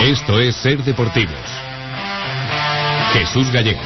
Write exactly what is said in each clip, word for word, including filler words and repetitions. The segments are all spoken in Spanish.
Esto es Ser Deportivos. Jesús Gallego.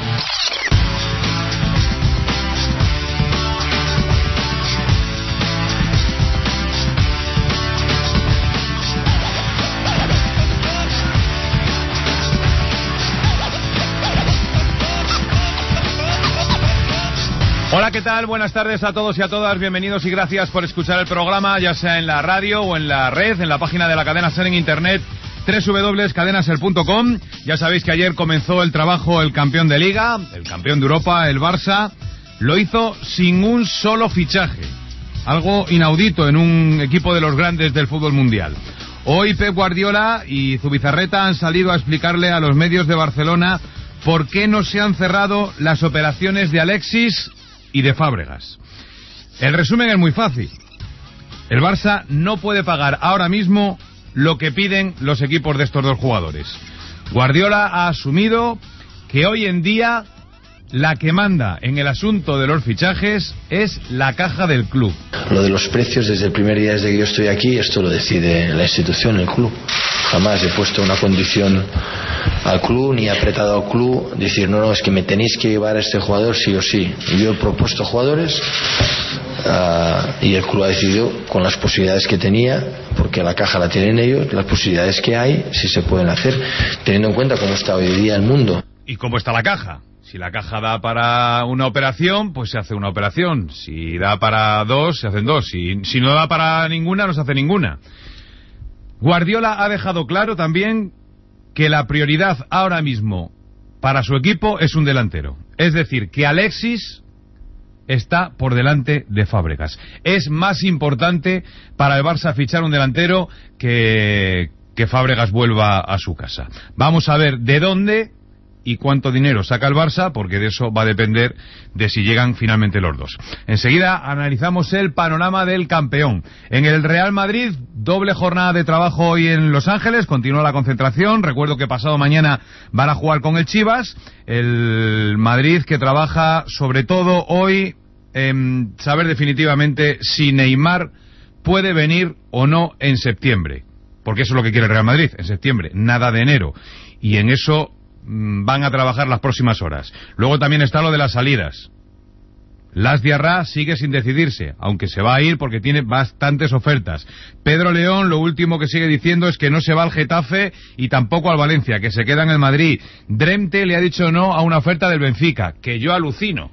Hola, ¿qué tal? Buenas tardes a todos y a todas. Bienvenidos y gracias por escuchar el programa, ya sea en la radio o en la red, en la página de la cadena SER en internet, doble u doble u doble u punto cadena ser punto com. Ya sabéis que ayer comenzó el trabajo el campeón de Liga, el campeón de Europa, el Barça. Lo hizo sin un solo fichaje, algo inaudito en un equipo de los grandes del fútbol mundial. Hoy Pep Guardiola y Zubizarreta han salido a explicarle a los medios de Barcelona por qué no se han cerrado las operaciones de Alexis y de Fábregas. El resumen es muy fácil. El Barça no puede pagar ahora mismo lo que piden los equipos de estos dos jugadores. Guardiola ha asumido que hoy en día la que manda en el asunto de los fichajes es la caja del club. Lo de los precios, desde el primer día desde que yo estoy aquí, esto lo decide la institución, el club. Jamás he puesto una condición al club ni he apretado al club decir no, no, es que me tenéis que llevar a este jugador sí o sí. Yo he propuesto jugadores uh, y el club ha decidido con las posibilidades que tenía, porque la caja la tienen ellos, las posibilidades que hay, si se pueden hacer, teniendo en cuenta cómo está hoy día el mundo. ¿Y cómo está la caja? Si la caja da para una operación, pues se hace una operación. Si da para dos, se hacen dos. Si, si no da para ninguna, no se hace ninguna. Guardiola ha dejado claro también que la prioridad ahora mismo para su equipo es un delantero. Es decir, que Alexis está por delante de Fábregas. Es más importante para el Barça fichar un delantero que, que Fábregas vuelva a su casa. Vamos a ver de dónde y cuánto dinero saca el Barça, porque de eso va a depender de si llegan finalmente los dos. Enseguida analizamos el panorama del campeón. En el Real Madrid, doble jornada de trabajo hoy en Los Ángeles, continúa la concentración. Recuerdo que pasado mañana van a jugar con el Chivas. El Madrid que trabaja sobre todo hoy en saber definitivamente si Neymar puede venir o no en septiembre, porque eso es lo que quiere el Real Madrid, en septiembre, nada de enero. Y en eso van a trabajar las próximas horas. Luego también está lo de las salidas. Las Diarra sigue sin decidirse, aunque se va a ir porque tiene bastantes ofertas. Pedro León lo último que sigue diciendo es que no se va al Getafe y tampoco al Valencia, que se queda en el Madrid. Drente le ha dicho no a una oferta del Benfica, que yo alucino.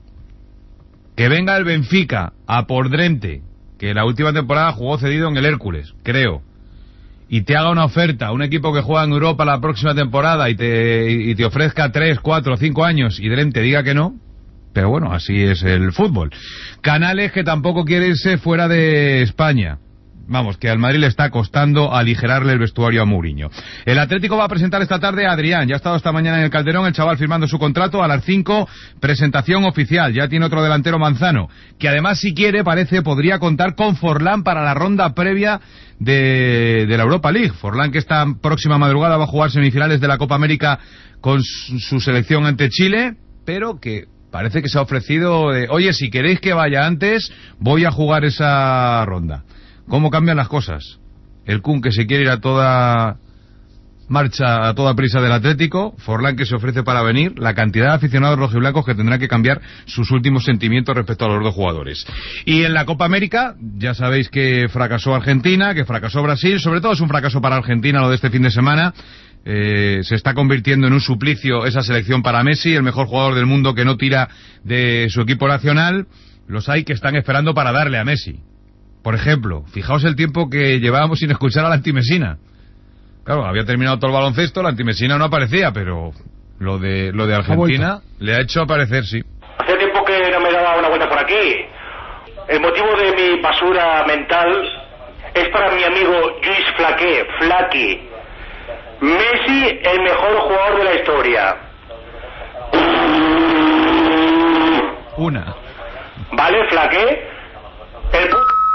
Que venga el Benfica a por Drente, que la última temporada jugó cedido en el Hércules, creo, y te haga una oferta a un equipo que juega en Europa la próxima temporada y te, y te ofrezca tres, cuatro, cinco años y Drente diga que no, pero bueno, así es el fútbol. Canales, que tampoco quiere irse fuera de España. Vamos, que al Madrid le está costando aligerarle el vestuario a Mourinho. El Atlético va a presentar esta tarde a Adrián. Ya ha estado esta mañana en el Calderón, el chaval firmando su contrato. A las cinco, presentación oficial. Ya tiene otro delantero, Manzano, que además, si quiere, parece, podría contar con Forlán para la ronda previa de, de la Europa League. Forlán, que esta próxima madrugada va a jugar semifinales de la Copa América con su, su selección ante Chile, pero que parece que se ha ofrecido de, oye, si queréis que vaya antes, voy a jugar esa ronda. ¿Cómo cambian las cosas? El Kun, que se quiere ir a toda marcha, a toda prisa del Atlético. Forlán, que se ofrece para venir. La cantidad de aficionados rojiblancos que tendrán que cambiar sus últimos sentimientos respecto a los dos jugadores. Y en la Copa América, ya sabéis que fracasó Argentina, que fracasó Brasil. Sobre todo es un fracaso para Argentina lo de este fin de semana. Eh, se está convirtiendo en un suplicio esa selección para Messi, el mejor jugador del mundo que no tira de su equipo nacional. Los hay que están esperando para darle a Messi. Por ejemplo, fijaos el tiempo que llevábamos sin escuchar a la antimesina. Claro, había terminado todo el baloncesto, la antimesina no aparecía, pero lo de lo de Argentina le ha hecho aparecer, sí. Hace tiempo que no me daba una vuelta por aquí. El motivo de mi basura mental es para mi amigo Luis Flaque, Flaqui. Messi, el mejor jugador de la historia. Una. ¿Vale, Flaque? El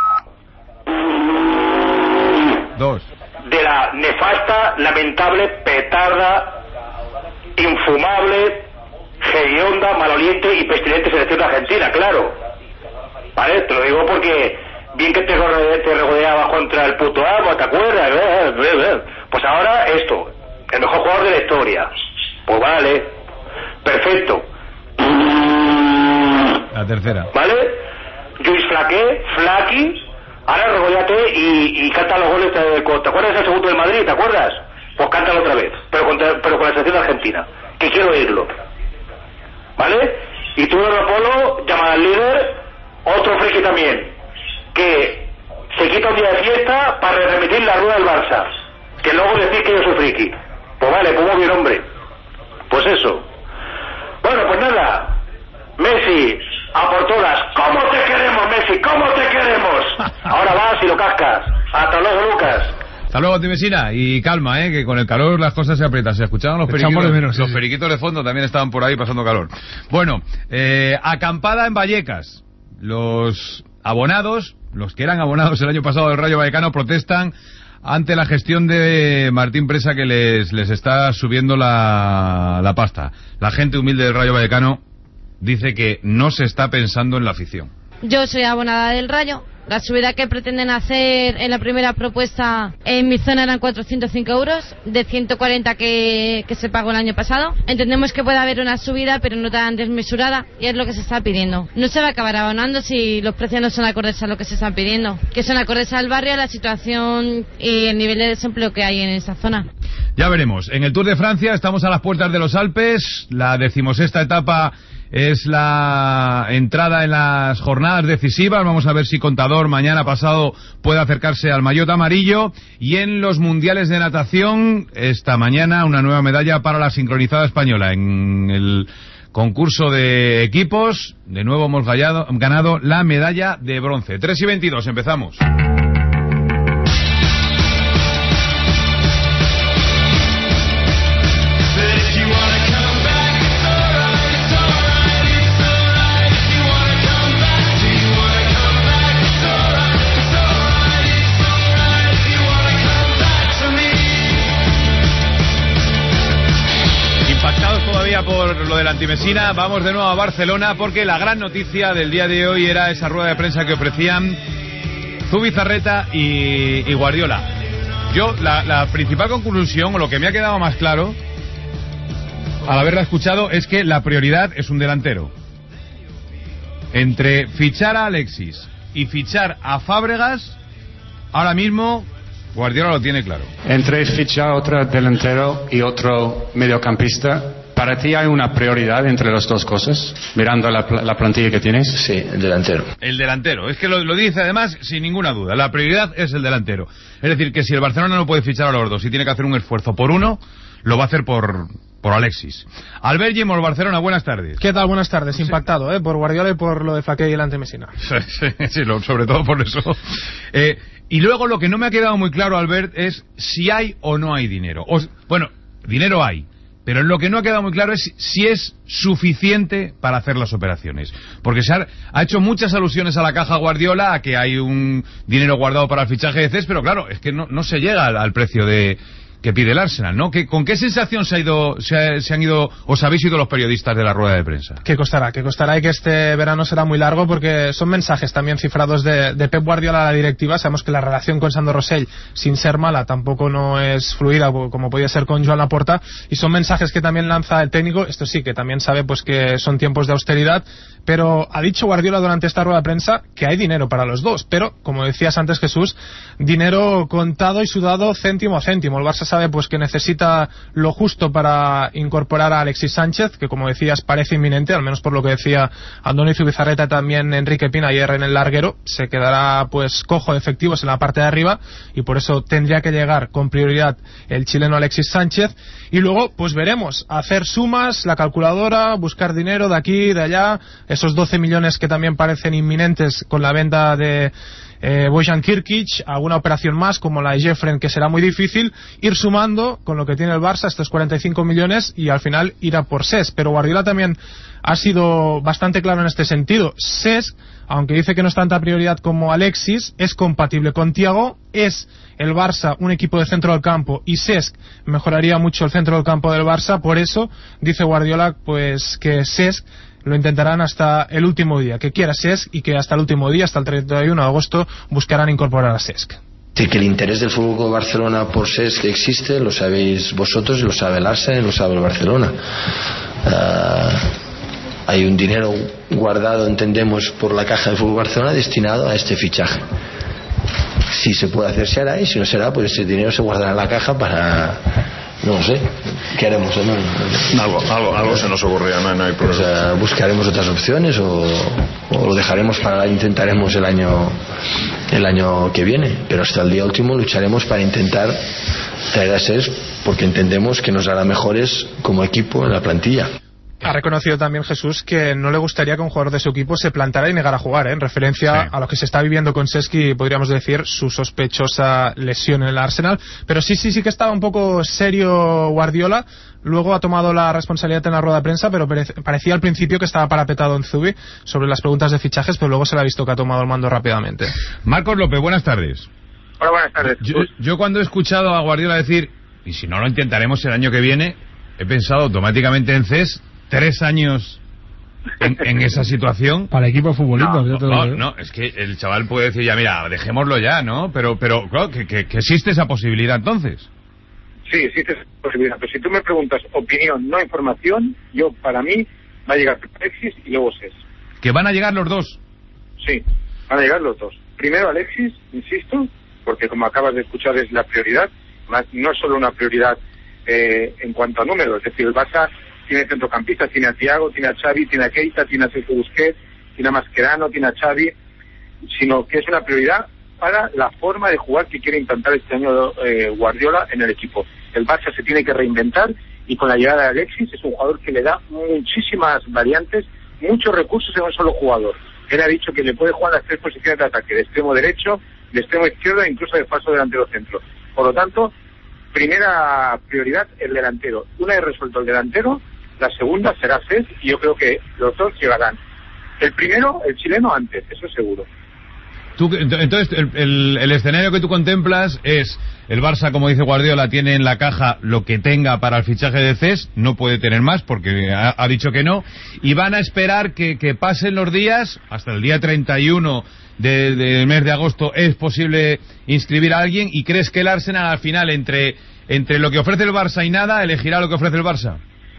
Dos. De la nefasta, lamentable, petarda, infumable, hedionda, maloliente y pestilente selección de Argentina, claro. ¿Vale? Te lo digo porque bien que te, rode- te regodeaba contra el puto amo, ¿te acuerdas? Pues ahora esto. el mejor jugador de la historia. Pues vale, perfecto. La tercera. ¿Vale? Lluís Flaqué, Flaqui, ahora regollate y, y canta los goles. De, ¿te acuerdas del segundo del Madrid? ¿Te acuerdas? Pues cántalo otra vez, pero con, pero con la selección de Argentina, que quiero oírlo. ¿Vale? Y tú, Polo, llama al líder, otro friki también, que se quita un día de fiesta para remitir la rueda del Barça, que luego decís que yo soy friki. Pues vale, pues muy bien, hombre. Pues eso. Bueno, pues nada, Messi, a por todas. ¿Cómo te queremos, Messi? ¿Cómo te queremos? Ahora vas y lo cascas. Hasta luego, Lucas. Hasta luego, Timesina. Y calma, eh, que con el calor las cosas se aprietan. Se escuchaban los periquitos, de menos, los sí. periquitos de fondo también estaban por ahí pasando calor. Bueno, eh, acampada en Vallecas. Los abonados, los que eran abonados el año pasado del Rayo Vallecano, protestan ante la gestión de Martín Presa, que les, les está subiendo la, la pasta. La gente humilde del Rayo Vallecano dice que no se está pensando en la afición. Yo soy abonada del Rayo. La subida que pretenden hacer en la primera propuesta en mi zona eran cuatrocientos cinco euros, de ciento cuarenta que, que se pagó el año pasado. Entendemos que puede haber una subida, pero no tan desmesurada, y es lo que se está pidiendo. No se va a acabar abonando si los precios no son acordes a lo que se está pidiendo, que son acordes al barrio, a la situación y el nivel de desempleo que hay en esa zona. Ya veremos. En el Tour de Francia estamos a las puertas de los Alpes. La decimosexta etapa es la entrada en las jornadas decisivas. Vamos a ver si Contador mañana pasado puede acercarse al maillot amarillo. Y en los mundiales de natación, esta mañana una nueva medalla para la sincronizada española. En el concurso de equipos, de nuevo hemos ganado, ganado la medalla de bronce. tres y veintidós, empezamos. Por lo de la Antimesina, vamos de nuevo a Barcelona, porque la gran noticia del día de hoy era esa rueda de prensa que ofrecían Zubizarreta y, y Guardiola. Yo, la, la principal conclusión, o lo que me ha quedado más claro al haberla escuchado, es que la prioridad es un delantero. Entre fichar a Alexis y fichar a Fábregas, ahora mismo Guardiola lo tiene claro. Entre fichar otro delantero y otro mediocampista, ¿para ti hay una prioridad entre las dos cosas, mirando la, la plantilla que tienes? Sí, el delantero. El delantero, es que lo, lo dice además sin ninguna duda, la prioridad es el delantero. Es decir, que si el Barcelona no puede fichar a los dos y tiene que hacer un esfuerzo por uno, lo va a hacer por, por Alexis. Albert Gemol, Barcelona, buenas tardes. ¿Qué tal? Buenas tardes, impactado, ¿eh? Por Guardiola y por lo de Flaqué y el Antemesina. Sí, sí, sí, lo, sobre todo por eso. Eh, y luego lo que no me ha quedado muy claro, Albert, es si hay o no hay dinero. O, bueno, dinero hay. Pero lo que no ha quedado muy claro es si es suficiente para hacer las operaciones. Porque se ha, ha hecho muchas alusiones a la caja Guardiola, a que hay un dinero guardado para el fichaje de Cés, pero claro, es que no, no se llega al, al precio de que pide el Arsenal, ¿no? ¿Qué, ¿Con qué sensación se, ha ido, se, ha, se han ido, os habéis ido los periodistas de la rueda de prensa? ¿Qué costará? ¿Qué costará? Y que este verano será muy largo, porque son mensajes también cifrados de, de Pep Guardiola a la directiva. Sabemos que la relación con Sandro Rosell, sin ser mala, tampoco no es fluida como podía ser con Joan Laporta, y son mensajes que también lanza el técnico. Esto sí, que también sabe pues que son tiempos de austeridad, pero ha dicho Guardiola durante esta rueda de prensa que hay dinero para los dos, pero, como decías antes, Jesús, dinero contado y sudado céntimo a céntimo. El Barça sabe pues que necesita lo justo para incorporar a Alexis Sánchez, que como decías parece inminente, al menos por lo que decía Andoni Zubizarreta, también Enrique Pina ayer en el larguero. Se quedará pues cojo de efectivos en la parte de arriba, y por eso tendría que llegar con prioridad el chileno Alexis Sánchez. Y luego pues veremos, hacer sumas, la calculadora, buscar dinero de aquí, de allá, esos doce millones que también parecen inminentes con la venta de Eh, Bojan Kirkic, alguna operación más como la de Jeffren, que será muy difícil, ir sumando con lo que tiene el Barça estos cuarenta y cinco millones y al final ir a por Cesc. Pero Guardiola también ha sido bastante claro en este sentido. Cesc, aunque dice que no es tanta prioridad como Alexis, es compatible con Thiago, es el Barça un equipo de centro del campo y Cesc mejoraría mucho el centro del campo del Barça. Por eso dice Guardiola pues que Cesc lo intentarán hasta el último día, que quiera Cesc, y que hasta el último día, hasta el treinta y uno de agosto, buscarán incorporar a Cesc. Sí, que el interés del Fútbol Club Barcelona por Cesc existe, lo sabéis vosotros, lo sabe el Arsenal y lo sabe el Barcelona. Uh, hay un dinero guardado, entendemos, por la caja del Fútbol Barcelona destinado a este fichaje. Si se puede hacer, se hará, y si no será, pues ese dinero se guardará en la caja para... No lo sé, ¿qué haremos? ¿No? Algo, algo, algo se nos ocurrirá, no, no hay problema. Pues, uh, buscaremos otras opciones o, o lo dejaremos para, intentaremos el año el año que viene, pero hasta el día último lucharemos para intentar traer a Cesc, porque entendemos que nos hará mejores como equipo en la plantilla. Ha reconocido también Jesús que no le gustaría que un jugador de su equipo se plantara y negara a jugar, ¿eh? En referencia sí. a lo que se está viviendo con Cesc y podríamos decir su sospechosa lesión en el Arsenal. Pero sí, sí, sí que estaba un poco serio Guardiola. Luego ha tomado la responsabilidad en la rueda de prensa, pero parecía al principio que estaba parapetado en Zubi sobre las preguntas de fichajes, pero luego se le ha visto que ha tomado el mando rápidamente. Marcos López, buenas tardes. Hola, buenas tardes. Yo, yo cuando he escuchado a Guardiola decir, y si no lo intentaremos el año que viene, he pensado automáticamente en Cesc. Tres años en, en esa situación. Para el equipo de futbolistas. No, no, no, no, es que el chaval puede decir ya, mira, dejémoslo ya, ¿no? Pero, pero claro, que, que, que existe esa posibilidad entonces. Sí, existe esa posibilidad. Pero si tú me preguntas opinión, no información, yo, para mí, va a llegar Alexis y luego Cesc. ¿Que van a llegar los dos? Sí, van a llegar los dos. Primero Alexis, insisto, porque como acabas de escuchar es la prioridad, más, no es solo una prioridad eh, en cuanto a números, es decir, el Barça tiene centrocampistas, tiene a Thiago, tiene a Xavi, tiene a Keita, tiene a Sergio Busquets, tiene a Mascherano, tiene a Xavi, sino que es una prioridad para la forma de jugar que quiere implantar este año eh, Guardiola en el equipo. El Barça se tiene que reinventar y con la llegada de Alexis es un jugador que le da muchísimas variantes, muchos recursos en un solo jugador. Él ha dicho que le puede jugar las tres posiciones de ataque, de extremo derecho, de extremo izquierdo e incluso de falso delantero centro. Por lo tanto, primera prioridad, el delantero. Una vez resuelto el delantero, la segunda será Cesc y yo creo que los dos llegarán. El primero, el chileno, antes, eso seguro. Tú, entonces, el, el, el escenario que tú contemplas es el Barça, como dice Guardiola, tiene en la caja lo que tenga para el fichaje de Cesc, no puede tener más porque ha, ha dicho que no, y van a esperar que, que pasen los días, hasta el día treinta y uno de, del mes de agosto es posible inscribir a alguien. ¿Y crees que el Arsenal al final, entre, entre lo que ofrece el Barça y nada, elegirá lo que ofrece el Barça?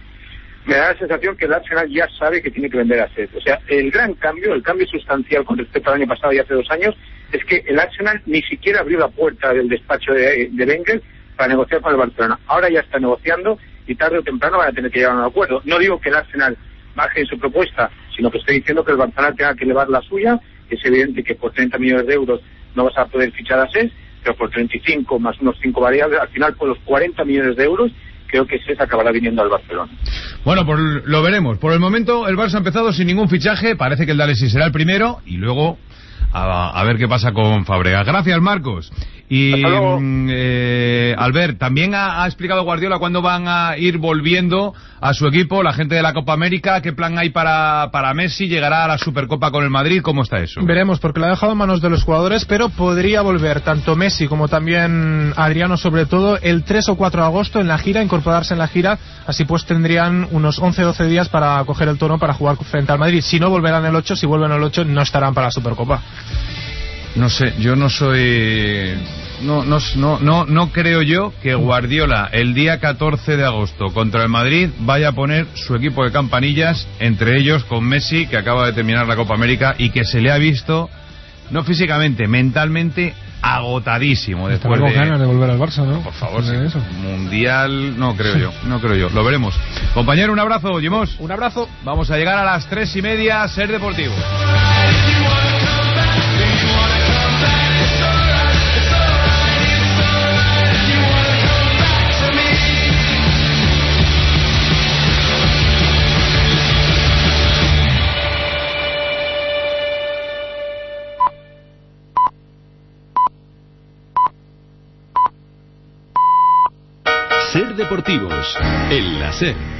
Me da la sensación que el Arsenal ya sabe que tiene que vender a Cesc. O sea, el gran cambio, el cambio sustancial con respecto al año pasado y hace dos años, es que el Arsenal ni siquiera abrió la puerta del despacho de, de Wenger para negociar con el Barcelona. Ahora ya está negociando y tarde o temprano van a tener que llegar a un acuerdo. No digo que el Arsenal baje en su propuesta, sino que estoy diciendo que el Barcelona tenga que elevar la suya. Es evidente que por treinta millones de euros no vas a poder fichar a Cesc, pero por treinta y cinco más unos cinco variables, al final por los cuarenta millones de euros creo que Cesc acabará viniendo al Barcelona. Bueno, pues lo veremos. Por el momento el Barça ha empezado sin ningún fichaje, parece que el de Alexis será el primero y luego a, a ver qué pasa con Fábregas. Gracias, Marcos. Y eh, Albert, también ha, ha explicado Guardiola cuándo van a ir volviendo a su equipo, la gente de la Copa América. ¿Qué plan hay para, para Messi? ¿Llegará a la Supercopa con el Madrid? ¿Cómo está eso? Veremos, porque lo ha dejado en manos de los jugadores, pero podría volver tanto Messi como también Adriano, sobre todo el tres o cuatro de agosto en la gira, incorporarse en la gira. Así pues tendrían unos once o doce días para coger el tono para jugar frente al Madrid. Si no, volverán el ocho. Si vuelven el ocho, no estarán para la Supercopa. No sé, yo no soy... No, no, no, no, no creo yo que Guardiola el día catorce de agosto contra el Madrid vaya a poner su equipo de campanillas, entre ellos con Messi, que acaba de terminar la Copa América y que se le ha visto, no físicamente, mentalmente agotadísimo después de... ganas de volver al Barça, ¿no? Por favor, sí. Eso. Mundial, no creo yo, no creo yo. Lo veremos. Compañero, un abrazo, Jimos. Un abrazo. Vamos a llegar a las tres y media, Ser Deportivo. Ser Deportivos, en la SER.